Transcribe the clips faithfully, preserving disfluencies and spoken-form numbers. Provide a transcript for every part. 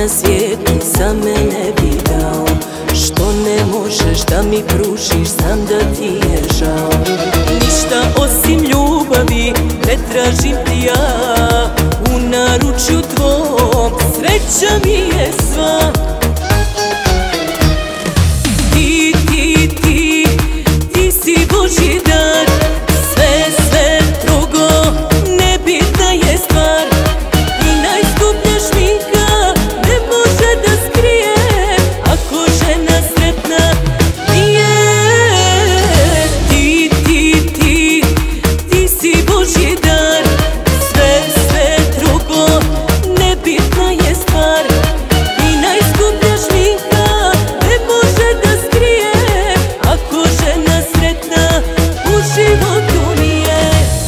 na svijetu za mene bi dao. Što ne možeš da mi pružiš, znam da ti je žao. Ništa osim ljubavi ne tražim ti ja, u naručju tvom sreća mi je sva. Ti, ti, ti, ti si Božji dar, sve, sve drugo nebitna je stvar. I najskuplja šminka ne može da skrije ako žena sretna nije. Ti, ti, ti, ti si Božji dar, sve, sve drugo nebitna je stvar. I najskuplja šminka ne može da skrije ako žena sretna u životu nije.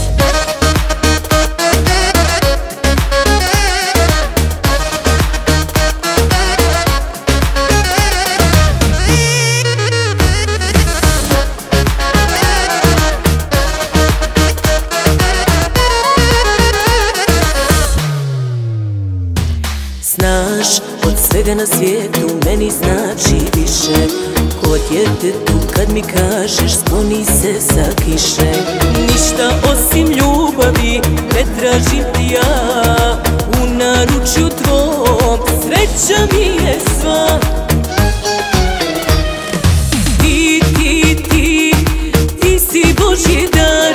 Znaš, od svega na svijetu meni znači više. Ko djetetu kad mi kažeš skloni se sa kiše. Ništa osim ljubavi ne tražim ti ja, u naručju tvom sreća mi je sva. Ti, ti, ti, ti si Božji dar,